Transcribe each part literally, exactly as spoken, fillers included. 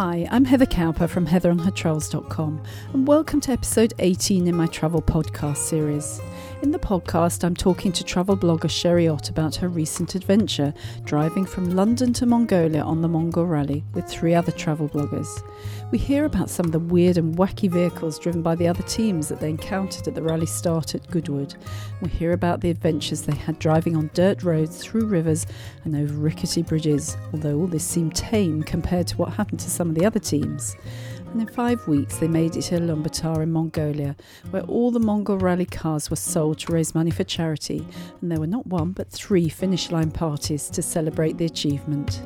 Hi, I'm Heather Cowper from heather on her travels dot com, and welcome to episode eighteen in my travel podcast series. In the podcast, I'm talking to travel blogger Sherry Ott about her recent adventure, driving from London to Mongolia on the Mongol Rally with three other travel bloggers. We hear about some of the weird and wacky vehicles driven by the other teams that they encountered at the rally start at Goodwood. We hear about the adventures they had driving on dirt roads, through rivers and over rickety bridges, although all this seemed tame compared to what happened to some of the other teams. And in five weeks they made it to Ulaanbaatar in Mongolia, where all the Mongol rally cars were sold to raise money for charity, and there were not one but three finish line parties to celebrate the achievement.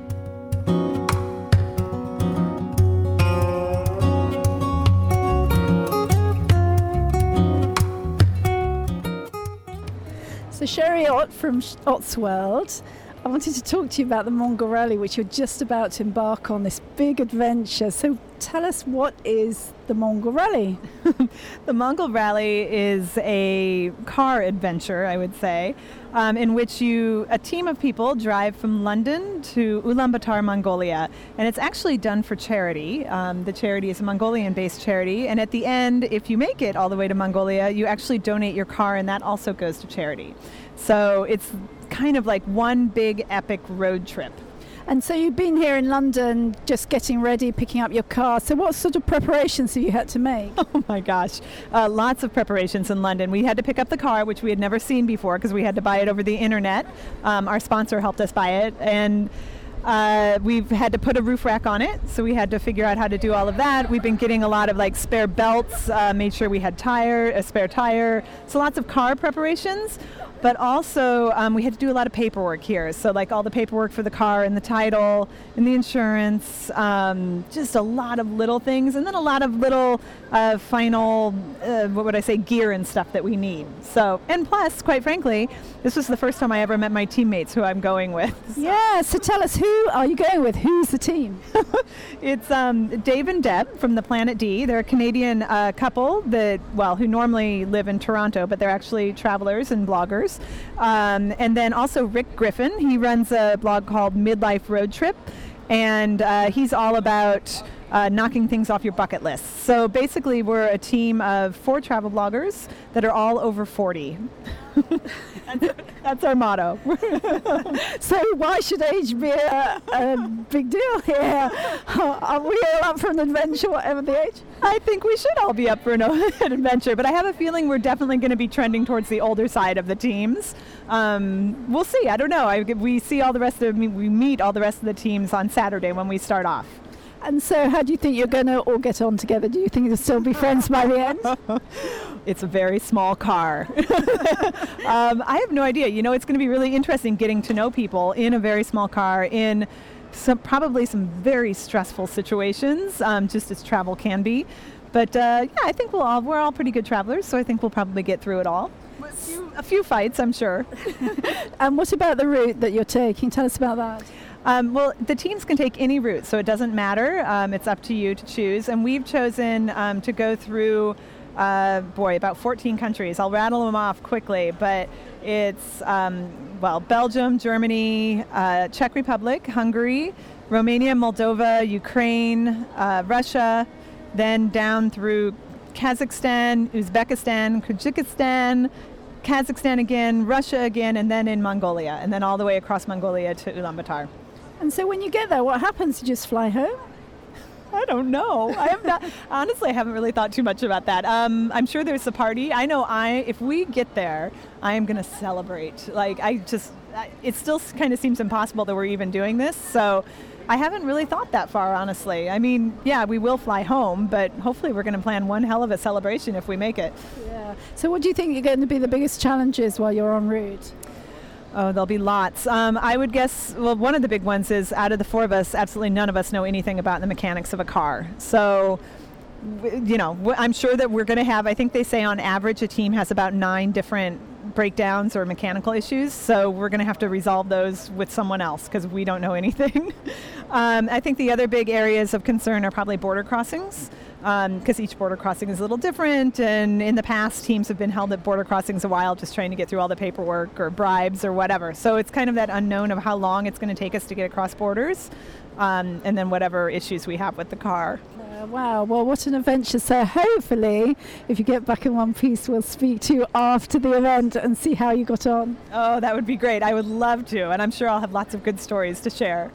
So Sherry Ott from Ott's World, I wanted to talk to you about the Mongol Rally, which you're just about to embark on, this big adventure. So tell us, what is the Mongol Rally? The Mongol Rally is a car adventure, I would say, um, in which you, a team of people drive from London to Ulaanbaatar, Mongolia. And it's actually done for charity. Um, the charity is a Mongolian-based charity. And at the end, if you make it all the way to Mongolia, you actually donate your car, and that also goes to charity. So it's kind of like one big epic road trip. And so you've been here in London just getting ready, picking up your car. So what sort of preparations have you had to make? Oh my gosh, uh, lots of preparations in London. We had to pick up the car, which we had never seen before because we had to buy it over the internet. Um, our sponsor helped us buy it. And Uh, we've had to put a roof rack on it, so we had to figure out how to do all of that. We've been getting a lot of like spare belts, uh, made sure we had tire, a spare tire, so lots of car preparations. But also um, we had to do a lot of paperwork here, so like all the paperwork for the car and the title and the insurance, um, just a lot of little things, and then a lot of little uh, final, uh, what would I say, gear and stuff that we need. So, and plus, quite frankly, this was the first time I ever met my teammates who I'm going with. So. Yeah, so tell us, who are you going with? Who's the team? It's um, Dave and Deb from the Planet D. They're a Canadian uh, couple that, well, who normally live in Toronto, but they're actually travelers and bloggers. Um, and then also Rick Griffin. He runs a blog called Midlife Road Trip, and uh, he's all about uh, knocking things off your bucket list. So basically we're a team of four travel bloggers that are all over forty. that's, that's our motto. So why should age be a, a big deal here? Are we all up for an adventure, whatever the age? I think we should all be up for an, an adventure, but I have a feeling we're definitely going to be trending towards the older side of the teams. Um, we'll see. I don't know. I, we see all the rest of we meet all the rest of the teams on Saturday when we start off. And so how do you think you're going to all get on together? Do you think you'll still be friends by the end? It's a very small car. um, I have no idea. You know, it's going to be really interesting getting to know people in a very small car in some probably some very stressful situations, um, just as travel can be. But uh, yeah, I think we'll all, we're all pretty good travelers, so I think we'll probably get through it all. A few, a few fights, I'm sure. And what about the route that you're taking? Tell us about that. Um, well, the teams can take any route, so it doesn't matter. Um, it's up to you to choose. And we've chosen um, to go through, uh, boy, about fourteen countries. I'll rattle them off quickly, but it's, um, well, Belgium, Germany, uh, Czech Republic, Hungary, Romania, Moldova, Ukraine, uh, Russia, then down through Kazakhstan, Uzbekistan, Kyrgyzstan, Kazakhstan again, Russia again, and then in Mongolia, and then all the way across Mongolia to Ulaanbaatar. And so when you get there, what happens? You just fly home? I don't know. I have not, honestly, I haven't really thought too much about that. Um, I'm sure there's a party. I know I, if we get there, I am going to celebrate. Like, I just, it still kind of seems impossible that we're even doing this. So I haven't really thought that far, honestly. I mean, yeah, we will fly home, but hopefully we're going to plan one hell of a celebration if we make it. Yeah. So what do you think are going to be the biggest challenges while you're en route? Oh, there'll be lots. Um, I would guess, well, one of the big ones is out of the four of us, absolutely none of us know anything about the mechanics of a car. So, you know, I'm sure that we're going to have, I think they say on average a team has about nine different breakdowns or mechanical issues. So we're going to have to resolve those with someone else because we don't know anything. um, I think the other big areas of concern are probably border crossings. because um, each border crossing is a little different. And in the past, teams have been held at border crossings a while just trying to get through all the paperwork or bribes or whatever. So it's kind of that unknown of how long it's going to take us to get across borders, um, and then whatever issues we have with the car. Uh, wow, well, what an adventure. So hopefully, if you get back in one piece, we'll speak to you after the event and see how you got on. Oh, that would be great. I would love to, and I'm sure I'll have lots of good stories to share.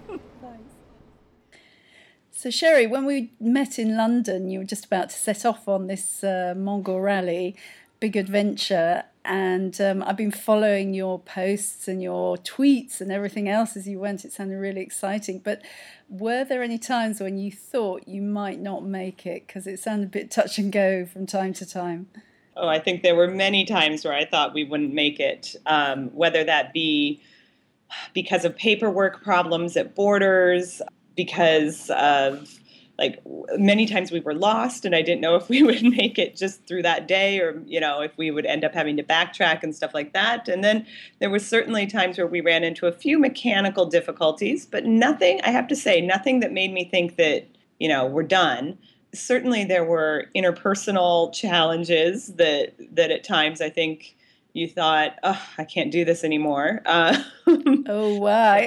So Sherry, when we met in London, you were just about to set off on this uh, Mongol Rally, big adventure, and um, I've been following your posts and your tweets and everything else as you went. It sounded really exciting. But were there any times when you thought you might not make it? Because it sounded a bit touch and go from time to time. Oh, I think there were many times where I thought we wouldn't make it, um, whether that be because of paperwork problems at borders, because of like many times we were lost and I didn't know if we would make it just through that day, or, you know, if we would end up having to backtrack and stuff like that. And then there were certainly times where we ran into a few mechanical difficulties, but nothing, I have to say, nothing that made me think that, you know, we're done. Certainly there were interpersonal challenges that, that at times I think you thought, oh, I can't do this anymore. Uh, oh, wow.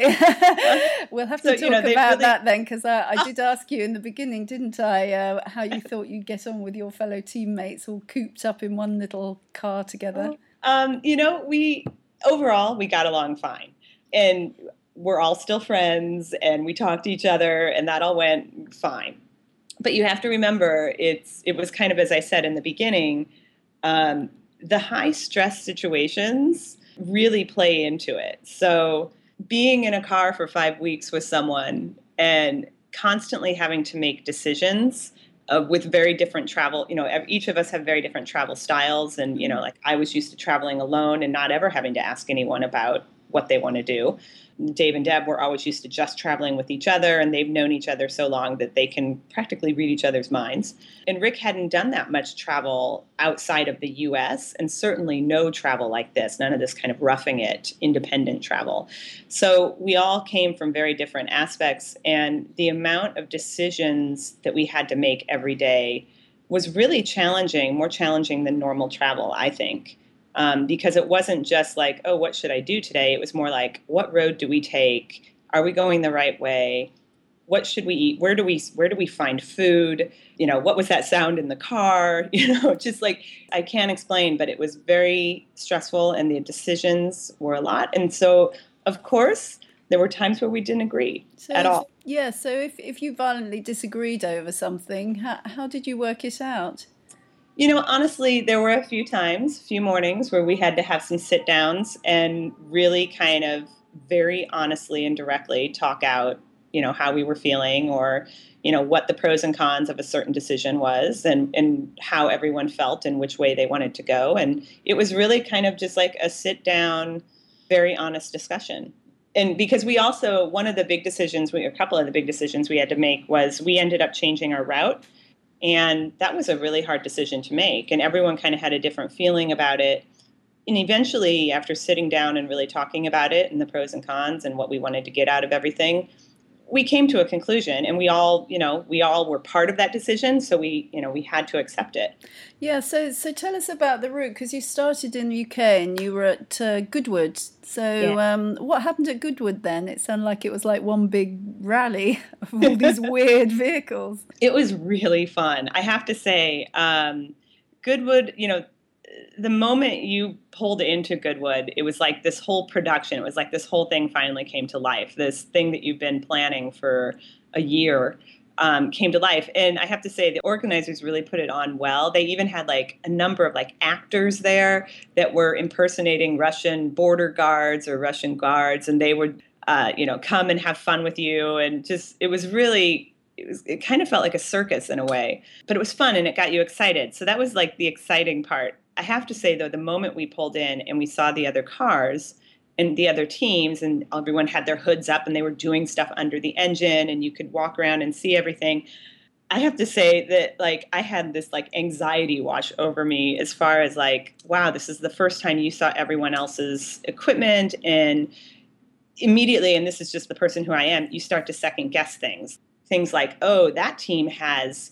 We'll have to so, talk you know, about really... that then, because I, I did ask you in the beginning, didn't I, uh, how you thought you'd get on with your fellow teammates all cooped up in one little car together. Um, you know, we overall, we got along fine. And we're all still friends, and we talked to each other, and that all went fine. But you have to remember, it's it was kind of, as I said in the beginning, um, the high stress situations really play into it. So being in a car for five weeks with someone and constantly having to make decisions uh, with very different travel, you know, each of us have very different travel styles. And, you know, like I was used to traveling alone and not ever having to ask anyone about what they want to do. Dave and Deb were always used to just traveling with each other, and they've known each other so long that they can practically read each other's minds. And Rick hadn't done that much travel outside of the U S, and certainly no travel like this, none of this kind of roughing it, independent travel. So we all came from very different aspects, and the amount of decisions that we had to make every day was really challenging, more challenging than normal travel, I think. Um, because it wasn't just like, oh, what should I do today? It was more like, what road do we take? Are we going the right way? What should we eat? Where do we where do we find food? You know, what was that sound in the car? You know, just like, I can't explain, but it was very stressful, and the decisions were a lot. And so, of course, there were times where we didn't agree so at if, all. Yeah, so if, if you violently disagreed over something, how, how did you work it out? You know, honestly, there were a few times, a few mornings where we had to have some sit downs and really kind of very honestly and directly talk out, you know, how we were feeling, or, you know, what the pros and cons of a certain decision was, and, and how everyone felt and which way they wanted to go. And it was really kind of just like a sit down, very honest discussion. And because we also, one of the big decisions, we, a couple of the big decisions we had to make was we ended up changing our route. And that was a really hard decision to make. And everyone kind of had a different feeling about it. And eventually, after sitting down and really talking about it and the pros and cons and what we wanted to get out of everything, we came to a conclusion, and we all, you know, we all were part of that decision. So we, you know, we had to accept it. Yeah. So, so tell us about the route, because you started in the U K and you were at uh, Goodwood. So, yeah. um, what happened at Goodwood then? It sounded like it was like one big rally of all these weird vehicles. It was really fun. I have to say, um, Goodwood, you know, the moment you pulled into Goodwood, it was like this whole production. It was like this whole thing finally came to life. This thing that you've been planning for a year um, came to life. And I have to say, the organizers really put it on well. They even had like a number of like actors there that were impersonating Russian border guards or Russian guards, and they would, uh, you know, come and have fun with you. And just, it was really, it was, it kind of felt like a circus in a way, but it was fun and it got you excited. So that was like the exciting part. I have to say, though, the moment we pulled in and we saw the other cars and the other teams, and everyone had their hoods up and they were doing stuff under the engine, and you could walk around and see everything, I have to say that, like, I had this, like, anxiety wash over me as far as, like, wow, this is the first time you saw everyone else's equipment, and immediately, and this is just the person who I am, you start to second guess things. Things like, oh, that team has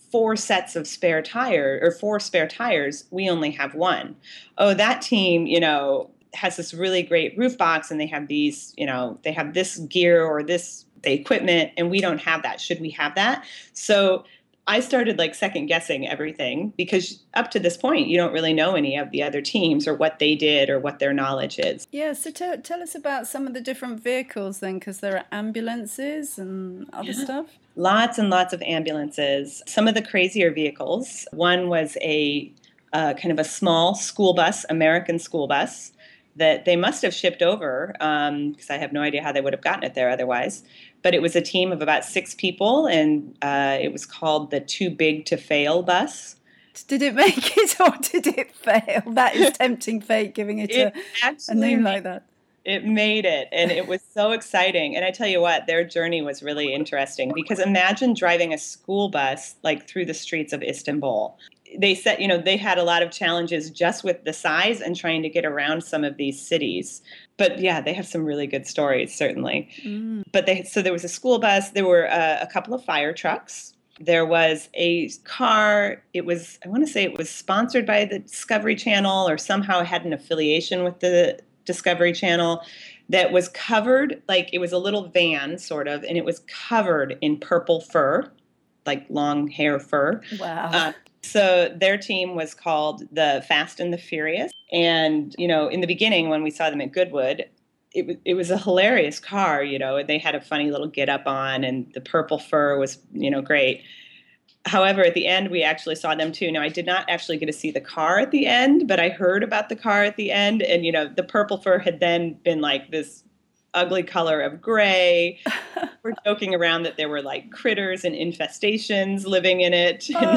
four sets of spare tire or four spare tires. We only have one. Oh, that team, you know, has this really great roof box and they have these, you know, they have this gear or this the equipment and we don't have that. Should we have that? So I started like second guessing everything because up to this point, you don't really know any of the other teams or what they did or what their knowledge is. Yeah, so tell, tell us about some of the different vehicles then, because there are ambulances and other yeah. stuff. Lots and lots of ambulances. Some of the crazier vehicles. One was a uh, kind of a small school bus, American school bus, that they must have shipped over because um, I have no idea how they would have gotten it there otherwise. But it was a team of about six people, and uh, it was called the Too Big to Fail bus. Did it make it or did it fail? That is tempting fate, giving it, it a, a name like that. It made it, and it was so exciting. And I tell you what, their journey was really interesting because imagine driving a school bus like through the streets of Istanbul. They said, you know, they had a lot of challenges just with the size and trying to get around some of these cities. But yeah, they have some really good stories, certainly. Mm. But they, so there was a school bus. There were uh, a couple of fire trucks. There was a car. It was, I want to say it was sponsored by the Discovery Channel or somehow had an affiliation with the Discovery Channel that was covered, like it was a little van sort of, and it was covered in purple fur, like long hair fur. Wow. Uh, So their team was called the Fast and the Furious. And, you know, in the beginning when we saw them at Goodwood, it, w- it was a hilarious car, you know, and they had a funny little get up on and the purple fur was, you know, great. However, at the end, we actually saw them too. Now, I did not actually get to see the car at the end, but I heard about the car at the end. And, you know, the purple fur had then been like this ugly color of gray. We're joking around that there were like critters and infestations living in it. Oh,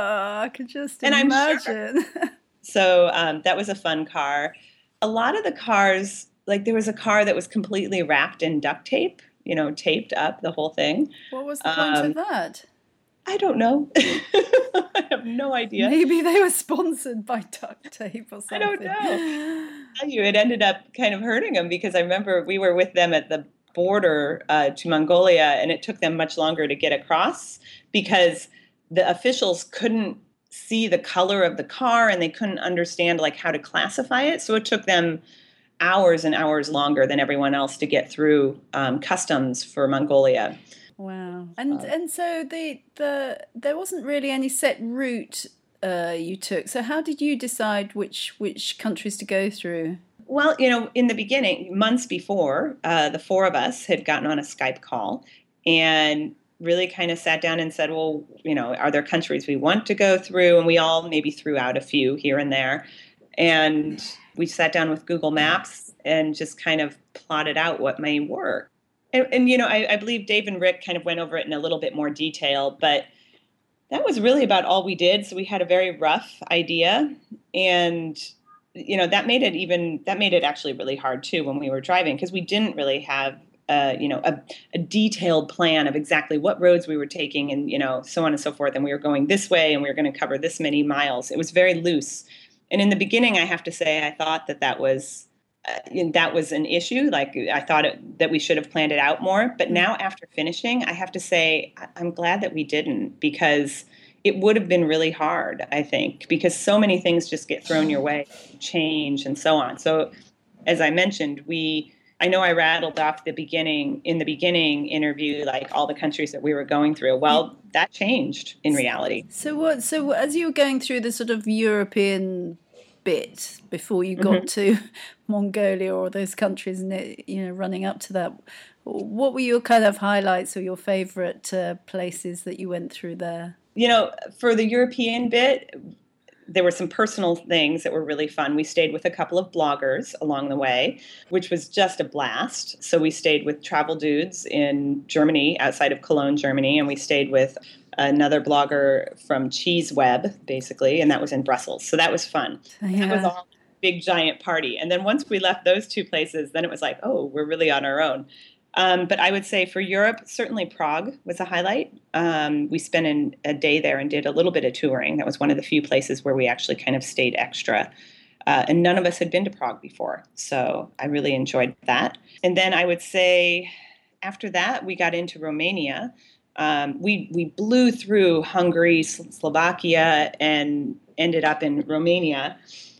I could just and imagine. Sure. So um, that was a fun car. A lot of the cars, like there was a car that was completely wrapped in duct tape, you know, taped up the whole thing. What was the point um, of that? I don't know. I have no idea. Maybe they were sponsored by duct tape or something. I don't know. I tell you, it ended up kind of hurting them because I remember we were with them at the border uh, to Mongolia, and it took them much longer to get across because the officials couldn't see the color of the car and they couldn't understand like how to classify it. So it took them hours and hours longer than everyone else to get through um, customs for Mongolia. Wow. And uh, and so the the there wasn't really any set route uh, you took. So how did you decide which which countries to go through? Well, you know, in the beginning, months before, uh, the four of us had gotten on a Skype call and really kind of sat down and said, well, you know, are there countries we want to go through? And we all maybe threw out a few here and there. And we sat down with Google Maps and just kind of plotted out what may work. And, and you know, I, I believe Dave and Rick kind of went over it in a little bit more detail, but that was really about all we did. So we had a very rough idea, and you know, that made it even that made it actually really hard too when we were driving because we didn't really have uh, you know a, a detailed plan of exactly what roads we were taking and you know so on and so forth. And we were going this way and we were going to cover this many miles. It was very loose. And in the beginning, I have to say, I thought that that was. Uh, that was an issue. Like I thought it, that we should have planned it out more. But now after finishing, I have to say I'm glad that we didn't because it would have been really hard, I think, because so many things just get thrown your way, change and so on. So as I mentioned, we I know I rattled off the beginning in the beginning interview, like all the countries that we were going through. Well, that changed in reality. So what? So as you were going through the sort of European bit before you got mm-hmm. to Mongolia or those countries, you know, running up to that, what were your kind of highlights or your favorite uh, places that you went through there? You know, for the European bit, there were some personal things that were really fun. We stayed with a couple of bloggers along the way, which was just a blast. So we stayed with Travel Dudes in Germany, outside of Cologne, Germany, and we stayed with another blogger from Cheese Web, basically, and that was in Brussels. So that was fun. Yeah. That was all a big, giant party. And then once we left those two places, then it was like, oh, we're really on our own. Um, but I would say for Europe, certainly Prague was a highlight. Um, we spent an, a day there and did a little bit of touring. That was one of the few places where we actually kind of stayed extra. Uh, and none of us had been to Prague before. So I really enjoyed that. And then I would say after that, we got into Romania. Um, we we blew through Hungary, Slovakia, and ended up in Romania.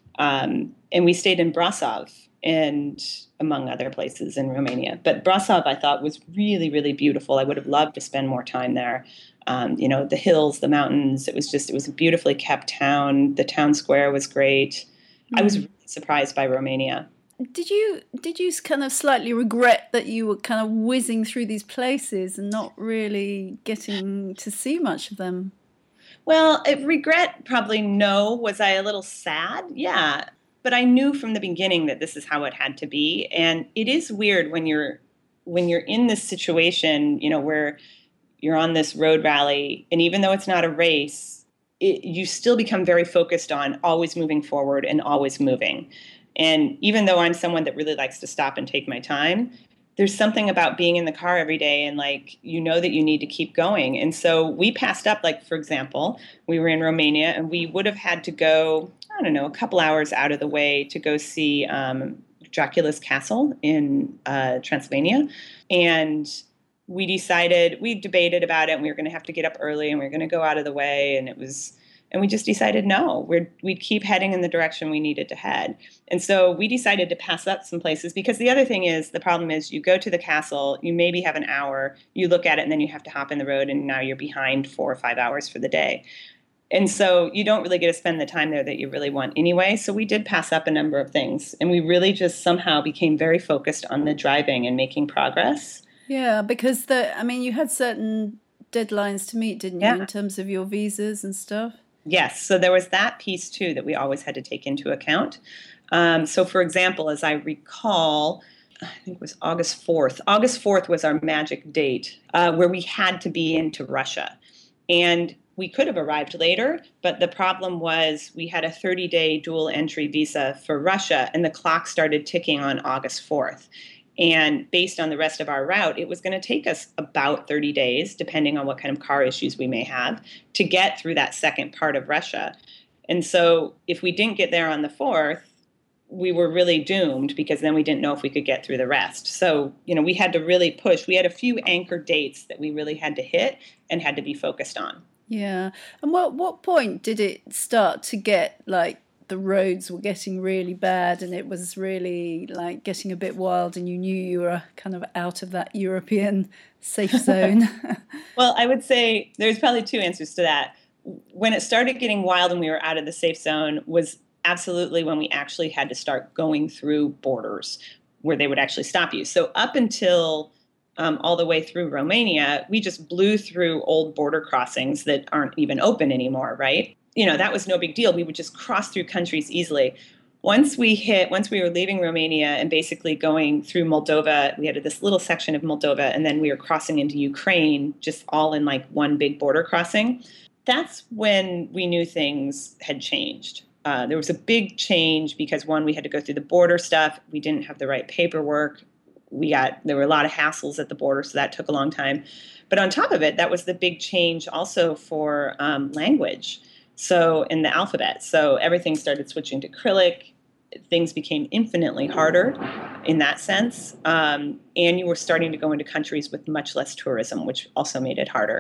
Um, and we stayed in Brasov and among other places in Romania. But Brasov, I thought, was really, really beautiful. I would have loved to spend more time there. Um, you know, the hills, the mountains. It was just, it was a beautifully kept town. The town square was great. Mm. I was really surprised by Romania. Did you did you kind of slightly regret that you were kind of whizzing through these places and not really getting to see much of them? Well, regret, probably no. Was I a little sad? Yeah. But I knew from the beginning that this is how it had to be. And it is weird when you're when you're in this situation, you know, where you're on this road rally, and even though it's not a race, it, you still become very focused on always moving forward and always moving. And even though I'm someone that really likes to stop and take my time, there's something about being in the car every day and, like, you know that you need to keep going. And so we passed up, like, for example, we were in Romania and we would have had to go, I don't know, a couple hours out of the way to go see um, Dracula's Castle in uh, Transylvania. And we decided, we debated about it, and we were going to have to get up early and we were going to go out of the way. And it was... And we just decided, no, we're, we'd keep heading in the direction we needed to head. And so we decided to pass up some places, because the other thing is, the problem is you go to the castle, you maybe have an hour, you look at it, and then you have to hop in the road, and now you're behind four or five hours for the day. And so you don't really get to spend the time there that you really want anyway. So we did pass up a number of things. And we really just somehow became very focused on the driving and making progress. Yeah, because, the I mean, you had certain deadlines to meet, didn't you, yeah. in terms of your visas and stuff? Yes. So there was that piece, too, that we always had to take into account. Um, so, for example, as I recall, I think it was August fourth. August fourth was our magic date uh, where we had to be into Russia. And we could have arrived later, but the problem was we had a thirty-day dual entry visa for Russia, and the clock started ticking on August fourth. And based on the rest of our route, it was going to take us about thirty days, depending on what kind of car issues we may have, to get through that second part of Russia. And so if we didn't get there on the fourth, we were really doomed, because then we didn't know if we could get through the rest. So, you know, we had to really push. We had a few anchor dates that we really had to hit and had to be focused on. Yeah. And what, what point did it start to get, like, the roads were getting really bad and it was really, like, getting a bit wild, and you knew you were kind of out of that European safe zone? Well, I would say there's probably two answers to that. When it started getting wild and we were out of the safe zone was absolutely when we actually had to start going through borders where they would actually stop you. So up until um, all the way through Romania, we just blew through old border crossings that aren't even open anymore, right? You know, that was no big deal. We would just cross through countries easily. Once we hit, once we were leaving Romania and basically going through Moldova, we had this little section of Moldova, and then we were crossing into Ukraine, just all in like one big border crossing. That's when we knew things had changed. Uh, there was a big change because, one, we had to go through the border stuff. We didn't have the right paperwork. We got, there were a lot of hassles at the border, so that took a long time. But on top of it, that was the big change also for um, language. So in the alphabet, so everything started switching to Cyrillic. Things became infinitely harder in that sense. Um, and you were starting to go into countries with much less tourism, which also made it harder.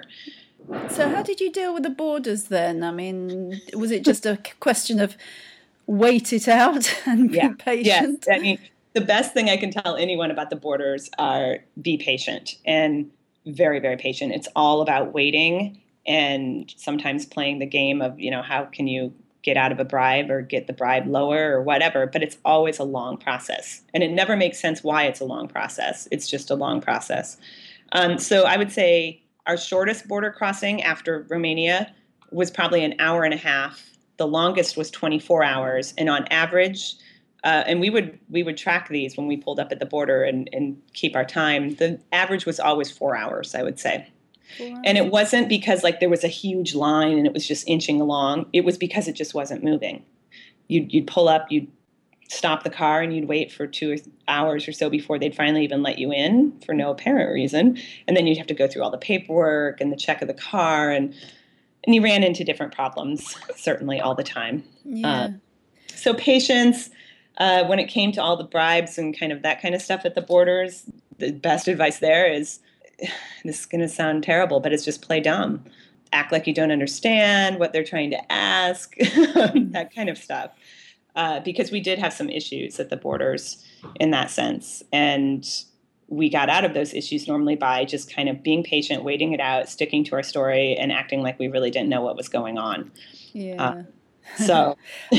So how did you deal with the borders then? I mean, was it just a question of wait it out and be yeah. patient? Yes. I mean, the best thing I can tell anyone about the borders are be patient, and very, very patient. It's all about waiting and sometimes playing the game of, you know, how can you get out of a bribe or get the bribe lower or whatever, but it's always a long process. And it never makes sense why it's a long process. It's just a long process. Um, so I would say our shortest border crossing after Romania was probably an hour and a half. The longest was twenty-four hours. And on average, uh, and we would we would track these when we pulled up at the border and, and keep our time, the average was always four hours, I would say. And it wasn't because like there was a huge line and it was just inching along. It was because it just wasn't moving. You'd, you'd pull up, you'd stop the car, and you'd wait for two hours or so before they'd finally even let you in for no apparent reason. And then you'd have to go through all the paperwork and the check of the car. And, and you ran into different problems, certainly all the time. Yeah. Uh, so patience, uh, when it came to all the bribes and kind of that kind of stuff at the borders, the best advice there is this is going to sound terrible, but it's just play dumb. Act like you don't understand what they're trying to ask, that kind of stuff. Uh, because we did have some issues at the borders in that sense. And we got out of those issues normally by just kind of being patient, waiting it out, sticking to our story, and acting like we really didn't know what was going on. Yeah. Uh, so,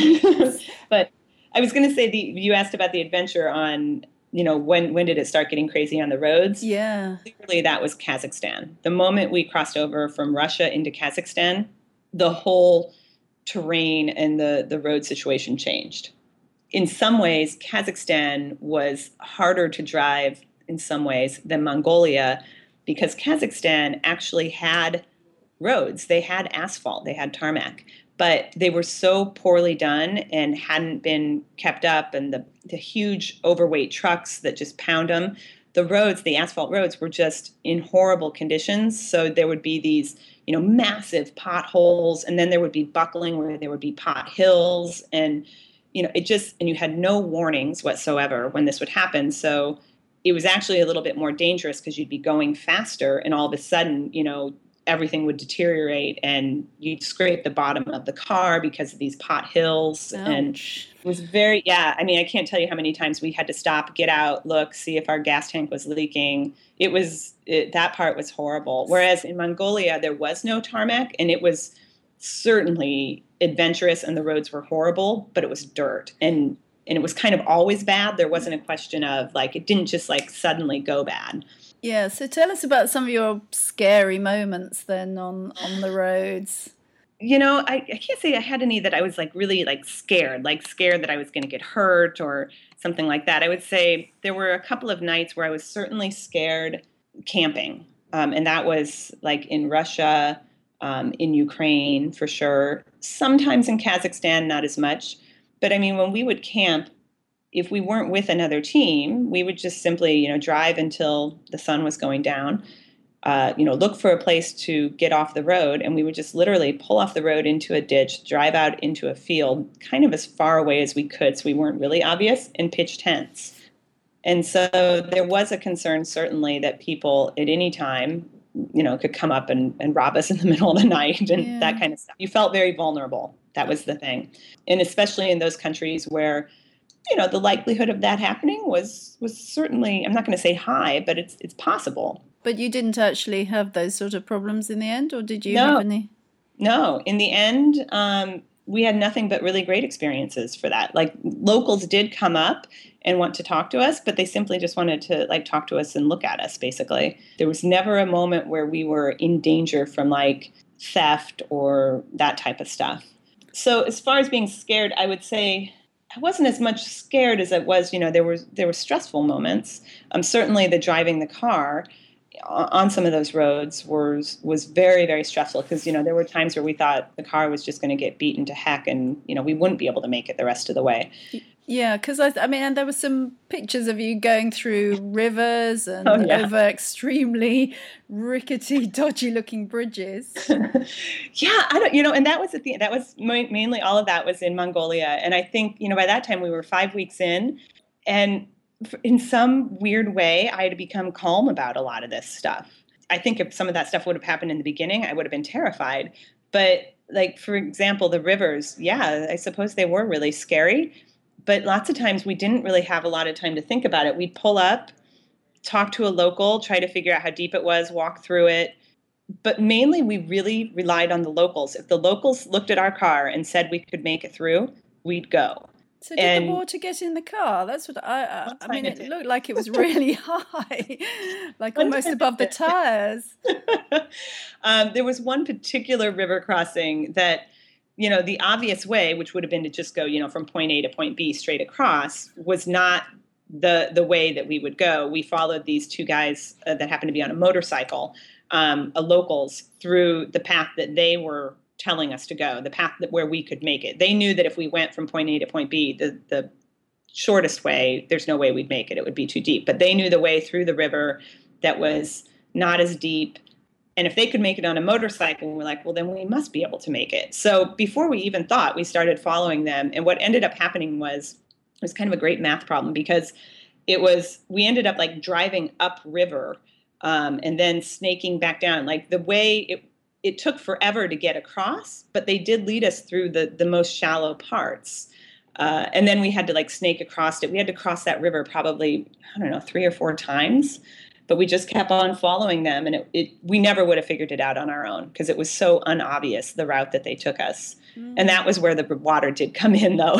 but I was going to say, the you asked about the adventure on, you know, when when did it start getting crazy on the roads? Yeah. Clearly, that was Kazakhstan. The moment we crossed over from Russia into Kazakhstan, the whole terrain and the, the road situation changed. In some ways, Kazakhstan was harder to drive in some ways than Mongolia, because Kazakhstan actually had roads. They had asphalt, they had tarmac, but they were so poorly done and hadn't been kept up, and the, the huge overweight trucks that just pound them. The roads, the asphalt roads, were just in horrible conditions. So there would be these, you know, massive potholes, and then there would be buckling where there would be pot hills, and, you know, it just, and you had no warnings whatsoever when this would happen. So it was actually a little bit more dangerous because you'd be going faster, and all of a sudden, you know, everything would deteriorate and you'd scrape the bottom of the car because of these pot hills. Ouch. And it was very, yeah, I mean, I can't tell you how many times we had to stop, get out, look, see if our gas tank was leaking. It was, it, that part was horrible. Whereas in Mongolia, there was no tarmac, and it was certainly adventurous, and the roads were horrible, but it was dirt. And and it was kind of always bad. There wasn't a question of, like, it didn't just like suddenly go bad. Yeah, so tell us about some of your scary moments then on, on the roads. You know, I, I can't say I had any that I was like really like scared, like scared that I was going to get hurt or something like that. I would say there were a couple of nights where I was certainly scared camping. Um, and that was like in Russia, um, in Ukraine for sure. Sometimes in Kazakhstan, not as much. But I mean, when we would camp, if we weren't with another team, we would just simply, you know, drive until the sun was going down, uh, you know, look for a place to get off the road. And we would just literally pull off the road into a ditch, drive out into a field, kind of as far away as we could, so we weren't really obvious, and pitch tents. And so there was a concern, certainly, that people at any time, you know, could come up and, and rob us in the middle of the night and Yeah. that kind of stuff. You felt very vulnerable. That was the thing. And especially in those countries where, you know, the likelihood of that happening was was certainly, I'm not going to say high, but it's it's possible. But you didn't actually have those sort of problems in the end, or did you No. have any? No, in the end, um, we had nothing but really great experiences for that. Like, locals did come up and want to talk to us, but they simply just wanted to like talk to us and look at us, basically. There was never a moment where we were in danger from like theft or that type of stuff. So as far as being scared, I would say I wasn't as much scared as it was, you know, there were there were stressful moments. Um, certainly the driving the car on some of those roads was was very, very stressful, because, you know, there were times where we thought the car was just going to get beaten to heck, and, you know, we wouldn't be able to make it the rest of the way. Yeah, because I, I mean, and there were some pictures of you going through rivers and Oh, yeah. over extremely rickety, dodgy-looking bridges. Yeah, I don't, you know, and that was at the that was ma- mainly all of that was in Mongolia, and I think, you know, by that time we were five weeks in, and f- in some weird way I had become calm about a lot of this stuff. I think if some of that stuff would have happened in the beginning, I would have been terrified. But like, for example, the rivers, yeah, I suppose they were really scary. But lots of times we didn't really have a lot of time to think about it. We'd pull up, talk to a local, try to figure out how deep it was, walk through it. But mainly we really relied on the locals. If the locals looked at our car and said we could make it through, we'd go. So did And- the water get in the car? That's what I. I, One I mean, time it it did. looked like it was really high, like One almost time it above the did. tires. um, there was one particular river crossing that, you know, the obvious way, which would have been to just go, you know, from point A to point B straight across, was not the the way that we would go. We followed these two guys uh, that happened to be on a motorcycle, um, a locals, through the path that they were telling us to go, the path that where we could make it. They knew that if we went from point A to point B, the the shortest way, there's no way we'd make it. It would be too deep. But they knew the way through the river that was not as deep. And if they could make it on a motorcycle, we're like, well, then we must be able to make it. So before we even thought, we started following them. And what ended up happening was, it was kind of a great math problem, because it was, we ended up like driving upriver um, and then snaking back down. Like the way it, it took forever to get across, but they did lead us through the, the most shallow parts. Uh, and then we had to like snake across it. We had to cross that river probably, I don't know, three or four times, but we just kept on following them. And it, it we never would have figured it out on our own because it was so unobvious, the route that they took us. Mm. And that was where the water did come in, though.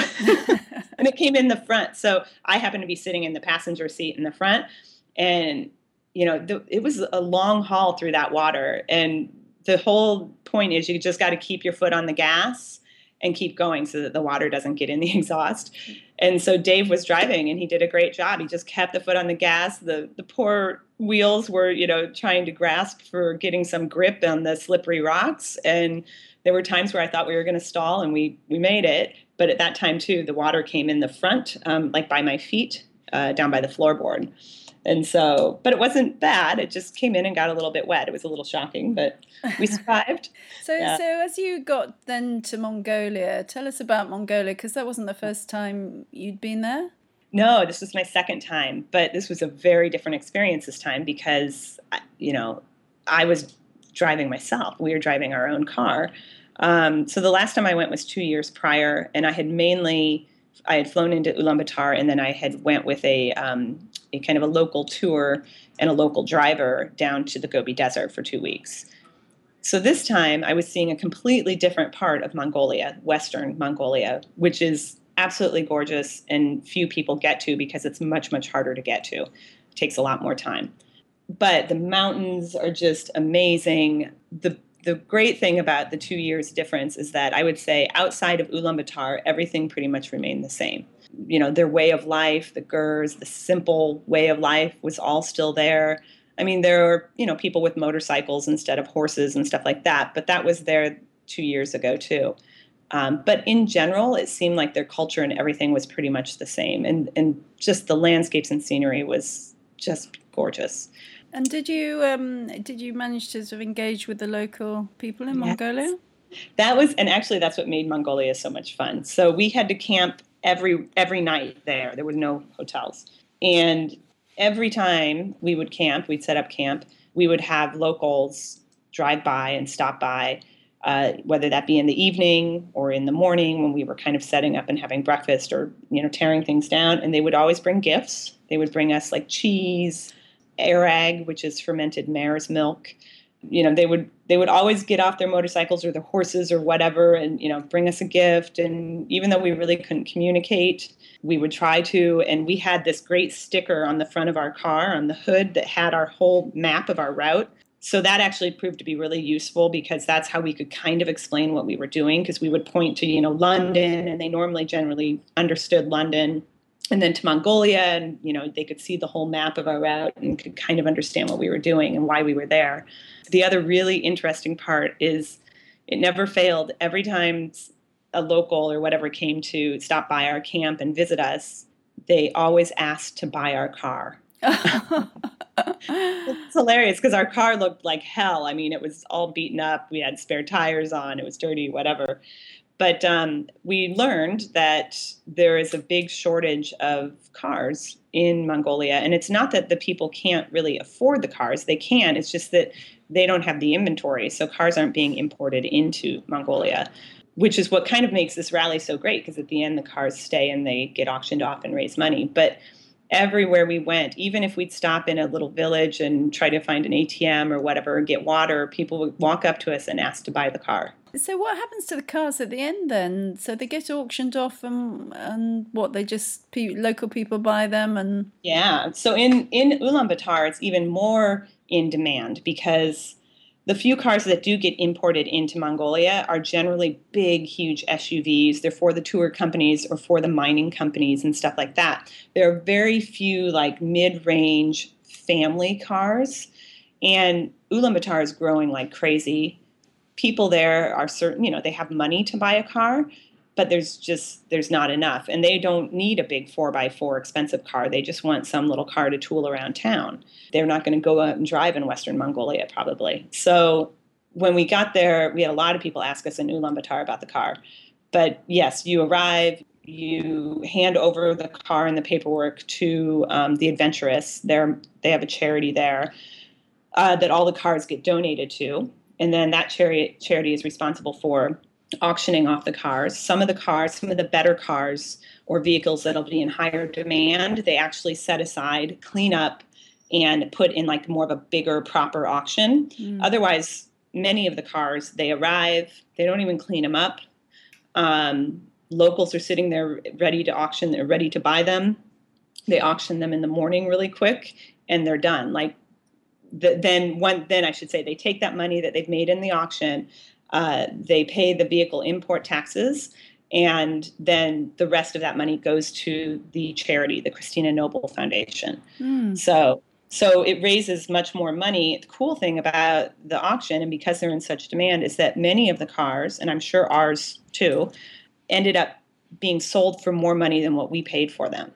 And it came in the front. So I happened to be sitting in the passenger seat in the front. And, you know, the, it was a long haul through that water. And the whole point is you just got to keep your foot on the gas and keep going so that the water doesn't get in the exhaust. And so Dave was driving and he did a great job. He just kept the foot on the gas. The the poor wheels were, you know, trying to grasp for getting some grip on the slippery rocks. And there were times where I thought we were going to stall, and we we made it. But at that time, too, the water came in the front, um, like by my feet, uh, down by the floorboard. And so, but it wasn't bad. It just came in and got a little bit wet. It was a little shocking, but we survived. so, yeah. so as you got then to Mongolia, tell us about Mongolia, because that wasn't the first time you'd been there. No, this was my second time, but this was a very different experience this time because, you know, I was driving myself. We were driving our own car. Um, so the last time I went was two years prior, and I had mainly, I had flown into Ulaanbaatar, and then I had went with a, um, a kind of a local tour and a local driver down to the Gobi Desert for two weeks. So this time I was seeing a completely different part of Mongolia, Western Mongolia, which is absolutely gorgeous and few people get to because it's much, much harder to get to. It takes a lot more time. But the mountains are just amazing. The The great thing about the two years difference is that I would say outside of Ulaanbaatar, everything pretty much remained the same. You know, their way of life, the Gurs, the simple way of life was all still there. I mean, there are, you know, people with motorcycles instead of horses and stuff like that, but that was there two years ago too. Um, but in general, it seemed like their culture and everything was pretty much the same. And, and just the landscapes and scenery was just gorgeous. And did you um, did you manage to sort of engage with the local people in yes. Mongolia? That was, and actually that's what made Mongolia so much fun. So we had to camp every every night there. There were no hotels. And every time we would camp, we'd set up camp, we would have locals drive by and stop by, uh, whether that be in the evening or in the morning when we were kind of setting up and having breakfast or, you know, tearing things down. And they would always bring gifts. They would bring us like cheese, arag, which is fermented mare's milk. You know, they would they would always get off their motorcycles or their horses or whatever and, you know, bring us a gift. And even though we really couldn't communicate, we would try to. And we had this great sticker on the front of our car, on the hood, that had our whole map of our route. So that actually proved to be really useful because that's how we could kind of explain what we were doing, because we would point to, you know, London, and they normally generally understood London. And then to Mongolia, and, you know, they could see the whole map of our route and could kind of understand what we were doing and why we were there. The other really interesting part is it never failed. Every time a local or whatever came to stop by our camp and visit us, they always asked to buy our car. It's hilarious because our car looked like hell. I mean, it was all beaten up. We had spare tires on. It was dirty, whatever. But um, we learned that there is a big shortage of cars in Mongolia. And it's not that the people can't really afford the cars. They can. It's just that they don't have the inventory. So cars aren't being imported into Mongolia, which is what kind of makes this rally so great, because at the end, the cars stay and they get auctioned off and raise money. But everywhere we went, even if we'd stop in a little village and try to find an A T M or whatever, get water, people would walk up to us and ask to buy the car. So what happens to the cars at the end then? So they get auctioned off and and what, they just, local people buy them? And yeah, so in, in Ulaanbaatar, it's even more in demand because the few cars that do get imported into Mongolia are generally big, huge S U Vs. They're for the tour companies or for the mining companies and stuff like that. There are very few like mid-range family cars, and Ulaanbaatar is growing like crazy. People there are certain, you know, they have money to buy a car, but there's just, there's not enough. And they don't need a big four by four expensive car. They just want some little car to tool around town. They're not going to go out and drive in Western Mongolia, probably. So when we got there, we had a lot of people ask us in Ulaanbaatar about the car. But yes, you arrive, you hand over the car and the paperwork to um, the Adventurous. They're, they have a charity there. uh, that all the cars get donated to. And then that charity, charity is responsible for auctioning off the cars. Some of the cars, some of the better cars or vehicles that'll be in higher demand, they actually set aside, clean up, and put in like more of a bigger, proper auction. Mm. Otherwise, many of the cars, they arrive, they don't even clean them up. Um, locals are sitting there ready to auction, they're ready to buy them. They auction them in the morning really quick, and they're done. Like the, then one, then I should say they take that money that they've made in the auction, uh, they pay the vehicle import taxes, and then the rest of that money goes to the charity, the Christina Noble Foundation. Mm. So, so it raises much more money. The cool thing about the auction, and because they're in such demand, is that many of the cars, and I'm sure ours too, ended up being sold for more money than what we paid for them.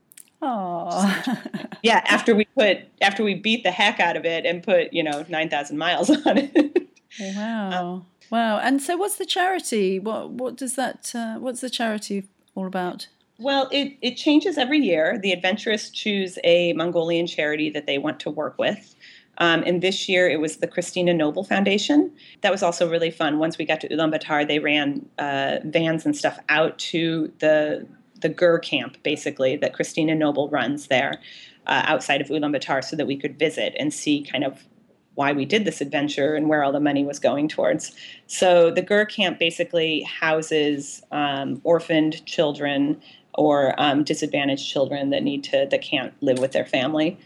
Oh, yeah. After we put, after we beat the heck out of it and put, you know, nine thousand miles on it. Wow. Um, wow. And so what's the charity? What, what does that, uh, what's the charity all about? Well, it, it changes every year. The adventurous choose a Mongolian charity that they want to work with. Um, and this year it was the Christina Noble Foundation. That was also really fun. Once we got to Ulaanbaatar, they ran uh, vans and stuff out to the the Gur camp, basically, that Christina Noble runs there uh, outside of Ulaanbaatar, so that we could visit and see kind of why we did this adventure and where all the money was going towards. So the Gur camp basically houses um, orphaned children or um, disadvantaged children that need to that can't live with their family.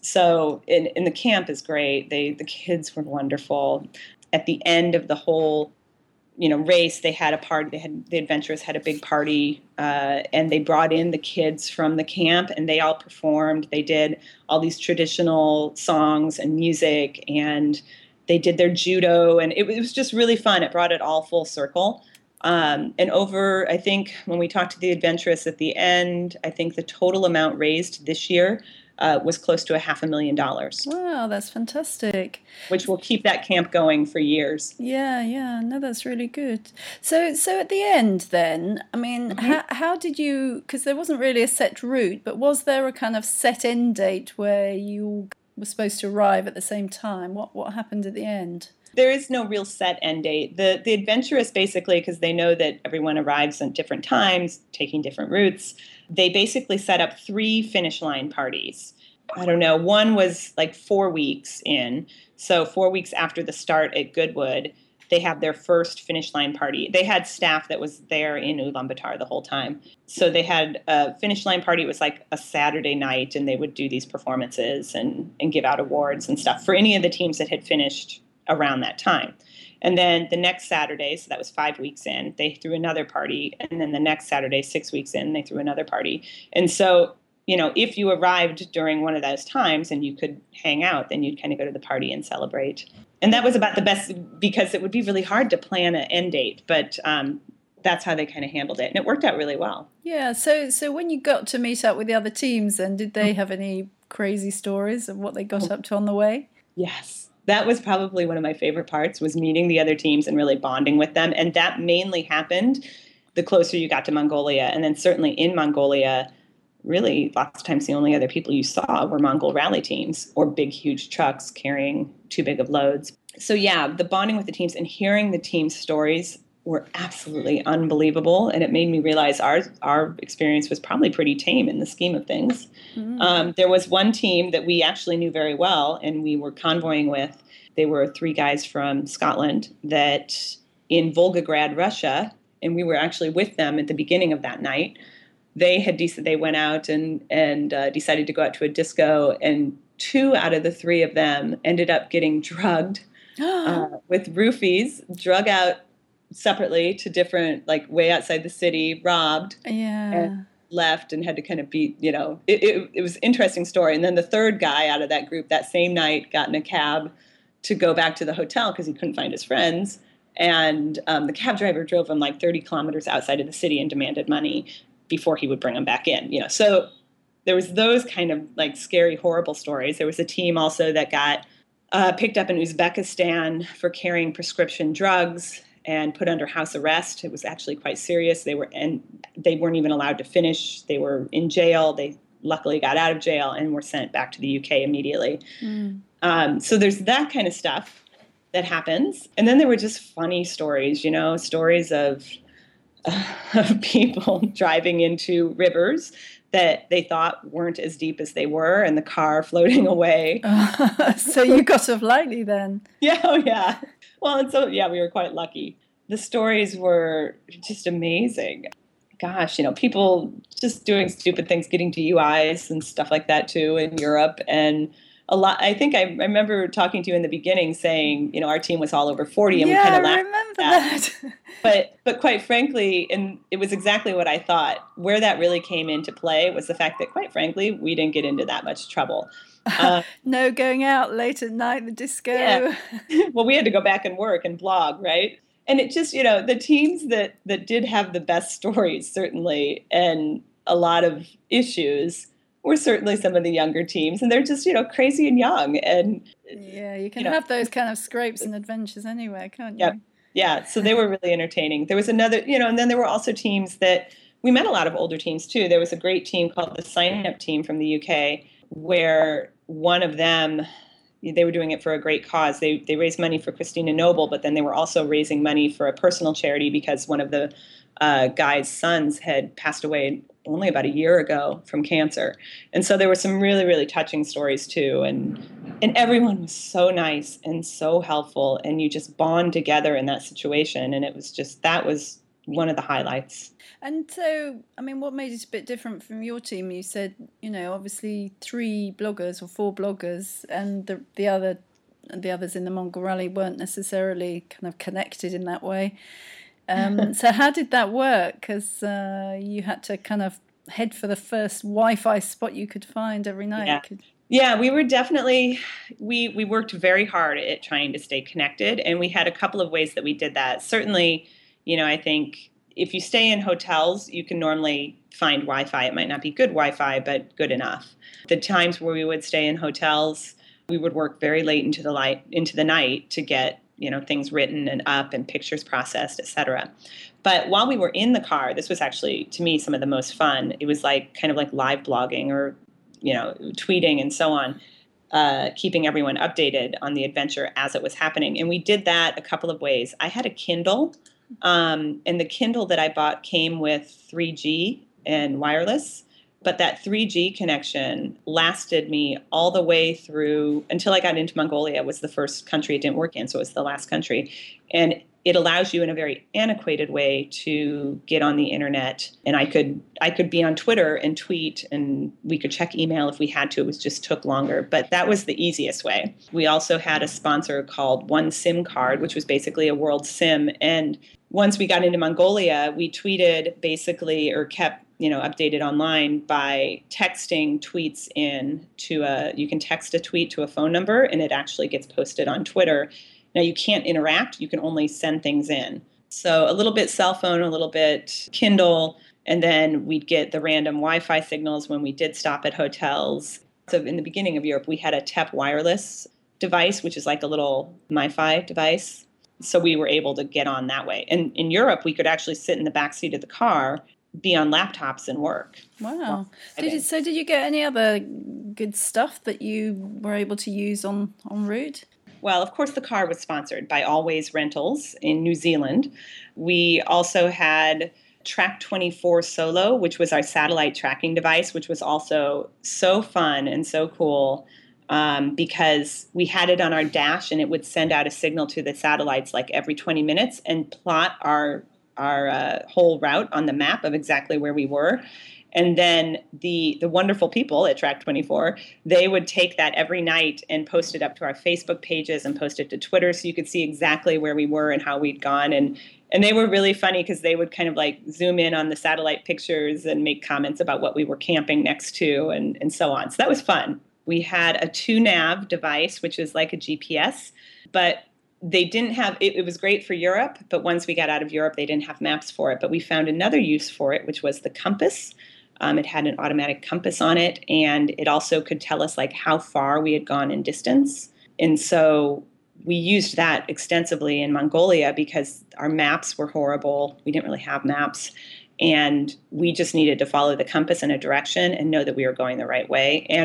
So in, in the camp is great. They the kids were wonderful. At the end of the whole you know, race, they had a party, they had, the adventurers had a big party, uh, and they brought in the kids from the camp, and they all performed. They did all these traditional songs and music, and they did their judo, and it, it was just really fun. It brought it all full circle. Um, and over, I think, when we talked to the adventurers at the end, I think the total amount raised this year Uh, was close to a half a million dollars. Wow, that's fantastic. Which will keep that camp going for years. Yeah, yeah, no, that's really good. So, so at the end, then, I mean, mm-hmm. how, how did you? Because there wasn't really a set route, but was there a kind of set end date where you were supposed to arrive at the same time? What what happened at the end? There is no real set end date. The the adventurers basically, because they know that everyone arrives at different times, taking different routes, they basically set up three finish line parties. I don't know. One was like four weeks in. So four weeks after the start at Goodwood, they have their first finish line party. They had staff that was there in Ulaanbaatar the whole time. So they had a finish line party. It was like a Saturday night, and they would do these performances and, and give out awards and stuff for any of the teams that had finished around that time. And then the next Saturday, so that was five weeks in, they threw another party. And then the next Saturday, six weeks in, they threw another party. And so, you know, if you arrived during one of those times and you could hang out, then you'd kind of go to the party and celebrate. And that was about the best, because it would be really hard to plan an end date. But um, that's how they kind of handled it. And it worked out really well. Yeah. So, so when you got to meet up with the other teams, then did they have any crazy stories of what they got up to on the way? Yes. That was probably one of my favorite parts, was meeting the other teams and really bonding with them. And that mainly happened the closer you got to Mongolia. And then certainly in Mongolia, really lots of times the only other people you saw were Mongol rally teams or big, huge trucks carrying too big of loads. So yeah, the bonding with the teams and hearing the team's stories were absolutely unbelievable. And it made me realize our our experience was probably pretty tame in the scheme of things. Mm. Um, there was one team that we actually knew very well and we were convoying with. They were three guys from Scotland that in Volgograd, Russia, and we were actually with them at the beginning of that night. They had de- they went out and, and uh, decided to go out to a disco, and two out of the three of them ended up getting drugged uh, with roofies, drug out separately to different, like way outside the city, robbed, yeah, and left and had to kind of be, you know, it, it, it was an interesting story. And then the third guy out of that group that same night got in a cab to go back to the hotel because he couldn't find his friends. And um, the cab driver drove him like thirty kilometers outside of the city and demanded money before he would bring him back in, you know. So there was those kind of like scary, horrible stories. There was a team also that got uh, picked up in Uzbekistan for carrying prescription drugs and put under house arrest. It was actually quite serious. They were, and they weren't even allowed to finish. They were in jail. They luckily got out of jail and were sent back to the U K immediately. Mm. Um, so there's that kind of stuff that happens. And then there were just funny stories, you know, stories of, uh, of people driving into rivers that they thought weren't as deep as they were, and the car floating away. Uh, so you got off lightly then. Yeah, oh yeah. Well, and so, yeah, we were quite lucky. The stories were just amazing. Gosh, you know, people just doing stupid things, getting D U Is and stuff like that too in Europe. And a lot, I think I remember talking to you in the beginning saying, you know, our team was all over forty, and yeah, we kind of laughed I remember at that. that. But, but quite frankly, and it was exactly what I thought, where that really came into play was the fact that, quite frankly, we didn't get into that much trouble. Uh, no going out late at night, the disco. Yeah. Well, we had to go back and work and blog, right? And it just, you know, the teams that, that did have the best stories, certainly, and a lot of issues were certainly some of the younger teams. And they're just, you know, crazy and young. And yeah, you can you know, have those kind of scrapes and adventures anywhere, can't you? Yeah. Yeah. So they were really entertaining. There was another, you know, and then there were also teams that we met a lot of older teams too. There was a great team called the Sign Up Team from the U K, where one of them, they were doing it for a great cause. They they raised money for Christina Noble, but then they were also raising money for a personal charity because one of the uh, guy's sons had passed away only about a year ago from cancer. And so there were some really, really touching stories too. And and everyone was so nice and so helpful. And you just bond together in that situation. And it was just, that was one of the highlights. And so, I mean, what made it a bit different from your team? You said, you know, obviously three bloggers or four bloggers, and the the other the others in the Mongol Rally weren't necessarily kind of connected in that way. Um, so how did that work? Because uh, you had to kind of head for the first Wi-Fi spot you could find every night. Yeah. Yeah, we were definitely, we, we worked very hard at trying to stay connected, and we had a couple of ways that we did that. Certainly, you know, I think if you stay in hotels, you can normally find Wi-Fi. It might not be good Wi-Fi, but good enough. The times where we would stay in hotels, we would work very late into the light, into the night to get, you know, things written and up and pictures processed, et cetera. But while we were in the car, this was actually, to me, some of the most fun. It was like kind of like live blogging or, you know, tweeting and so on, uh, keeping everyone updated on the adventure as it was happening. And we did that a couple of ways. I had a Kindle, um, and the Kindle that I bought came with three G and wireless. But that three G connection lasted me all the way through until I got into Mongolia. It was the first country it didn't work in, so it was the last country. And it allows you in a very antiquated way to get on the internet. And I could I could be on Twitter and tweet, and we could check email if we had to. It was just took longer. But that was the easiest way. We also had a sponsor called One SIM Card, which was basically a world SIM. And once we got into Mongolia, we tweeted basically or kept you know, updated online by texting tweets in to a, you can text a tweet to a phone number and it actually gets posted on Twitter. Now you can't interact, you can only send things in. So a little bit cell phone, a little bit Kindle, and then we'd get the random Wi-Fi signals when we did stop at hotels. So in the beginning of Europe, we had a T E P wireless device, which is like a little MiFi device. So we were able to get on that way. And in Europe, we could actually sit in the backseat of the car, be on laptops and work. Wow. Did you, so did you get any other good stuff that you were able to use on, en route? Well, of course, the car was sponsored by Always Rentals in New Zealand. We also had Track twenty-four Solo, which was our satellite tracking device, which was also so fun and so cool um, because we had it on our dash and it would send out a signal to the satellites like every twenty minutes and plot our our uh, whole route on the map of exactly where we were. And then the the wonderful people at Track twenty-four, they would take that every night and post it up to our Facebook pages and post it to Twitter so you could see exactly where we were and how we'd gone. And and they were really funny because they would kind of like zoom in on the satellite pictures and make comments about what we were camping next to and, and so on. So that was fun. We had a two nav device, which is like a G P S, but they didn't have, it, it was great for Europe, but once we got out of Europe, they didn't have maps for it. But we found another use for it, which was the compass. Um, it had an automatic compass on it, and it also could tell us like how far we had gone in distance. And so we used that extensively in Mongolia because our maps were horrible. We didn't really have maps. And we just needed to follow the compass in a direction and know that we were going the right way. And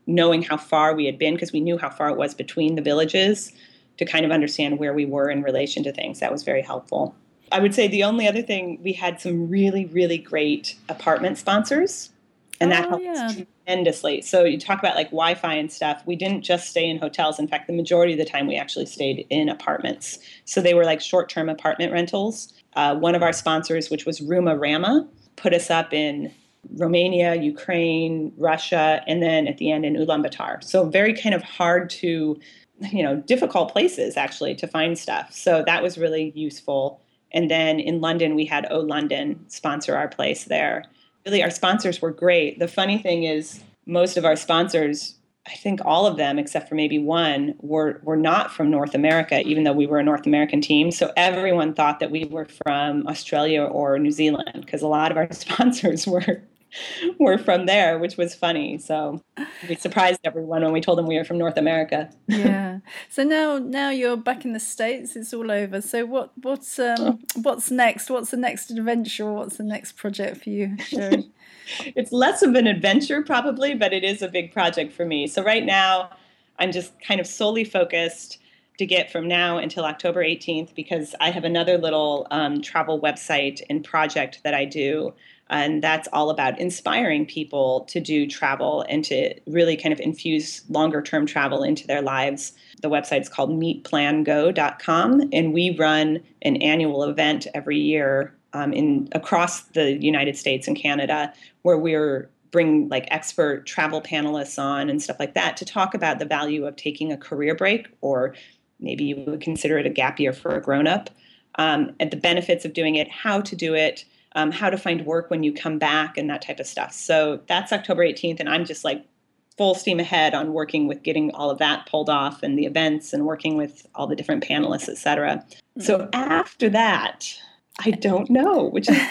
knowing how far we had been, because we knew how far it was between the villages, to kind of understand where we were in relation to things. That was very helpful. I would say the only other thing, we had some really, really great apartment sponsors, and that Oh, helped yeah. tremendously. So you talk about like Wi-Fi and stuff. We didn't just stay in hotels. In fact, the majority of the time we actually stayed in apartments. So they were like short-term apartment rentals. Uh, one of our sponsors, which was Ruma Rama, put us up in Romania, Ukraine, Russia, and then at the end in Ulaanbaatar. So very kind of hard to, you know, difficult places actually to find stuff. So that was really useful. And then in London, we had O London sponsor our place there. Really, our sponsors were great. The funny thing is, most of our sponsors, I think all of them, except for maybe one, were were not from North America, even though we were a North American team. So everyone thought that we were from Australia or New Zealand, because a lot of our sponsors were were from there, which was funny. So we surprised everyone when we told them we were from North America. Yeah. So now, now you're back in the States. It's all over. So what, what's, um, what's next? What's the next adventure? What's the next project for you, Sherry? It's less of an adventure probably, but it is a big project for me. So right now, I'm just kind of solely focused to get from now until October eighteenth, because I have another little um, travel website and project that I do. And that's all about inspiring people to do travel and to really kind of infuse longer term travel into their lives. The website's called meet plan go dot com, and we run an annual event every year um, in across the United States and Canada, where we're bring like expert travel panelists on and stuff like that to talk about the value of taking a career break, or maybe you would consider it a gap year for a grown-up, um, and the benefits of doing it, how to do it, Um, how to find work when you come back, and that type of stuff. So that's October eighteenth, and I'm just like full steam ahead on working with getting all of that pulled off, and the events, and working with all the different panelists, et cetera. Mm-hmm. So after that, I don't know. Which is,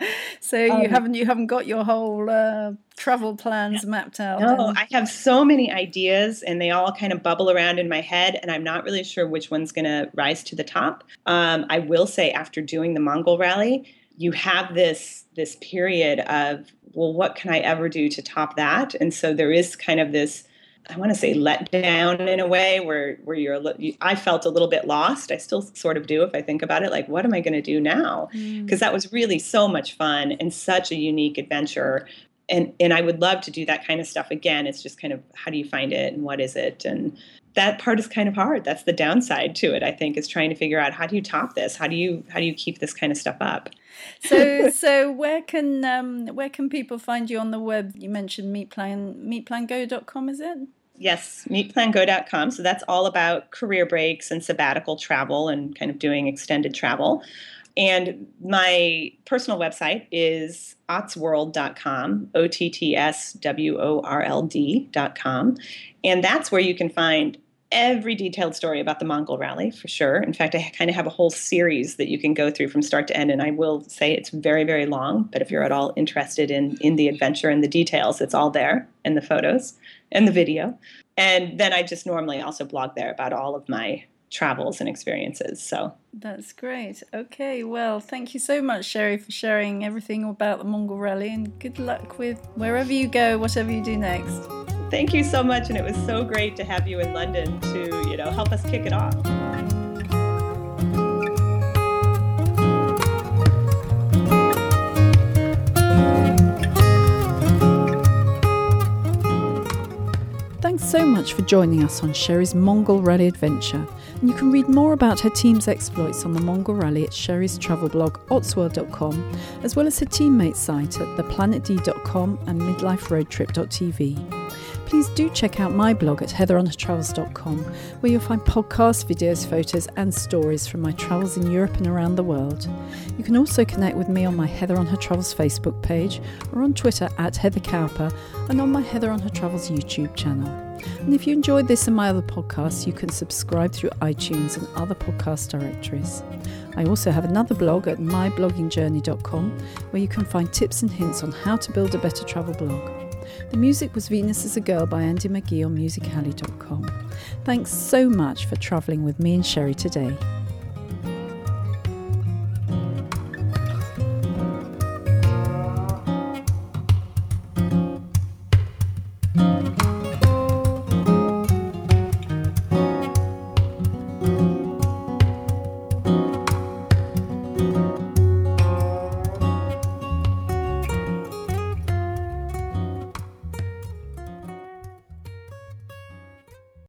so you um, haven't you haven't got your whole uh, travel plans mapped out? No, then? I have so many ideas, and they all kind of bubble around in my head, and I'm not really sure which one's going to rise to the top. Um, I will say, after doing the Mongol Rally, you have this this period of, well, what can I ever do to top that? And so there is kind of this, I want to say, let down in a way where where you're, I felt a little bit lost. I still sort of do if I think about it, like, what am I going to do now? Because mm. that was really so much fun and such a unique adventure. And and I would love to do that kind of stuff again. It's just kind of, how do you find it and what is it? And that part is kind of hard. That's the downside to it, I think, is trying to figure out, how do you top this? How do you how do you keep this kind of stuff up? So so where can um, where can people find you on the web? You mentioned Meetplan, meet plan go dot com, is it? Yes, meet plan go dot com. So that's all about career breaks and sabbatical travel and kind of doing extended travel. And my personal website is ottsworld dot com, O T T S W O R L D dot com. And that's where you can find every detailed story about the Mongol Rally, for sure. In fact, I kind of have a whole series that you can go through from start to end. And I will say it's very, very long. But if you're at all interested in, in the adventure and the details, it's all there, and the photos and the video. And then I just normally also blog there about all of my travels and experiences. So that's great. Okay, well, thank you so much, Sherry, for sharing everything about the Mongol Rally, and good luck with wherever you go, whatever you do next. Thank you so much, and it was so great to have you in London to, you know, help us kick it off. Thanks so much for joining us on Sherry's Mongol Rally adventure. And you can read more about her team's exploits on the Mongol Rally at Sherry's travel blog ottsworld dot com, as well as her teammates site at the planet d dot com and midlife road trip dot t v. Please do check out my blog at heather on her travels dot com, where you'll find podcasts, videos, photos and stories from my travels in Europe and around the world. You can also connect with me on my Heather on Her Travels Facebook page, or on Twitter at Heather Cowper, and on my Heather on Her Travels YouTube channel. And if you enjoyed this and my other podcasts, you can subscribe through iTunes and other podcast directories. I also have another blog at my blogging journey dot com, where you can find tips and hints on how to build a better travel blog. The music was Venus is a Girl by Andy McGee on music alley dot com. Thanks so much for travelling with me and Sherry today.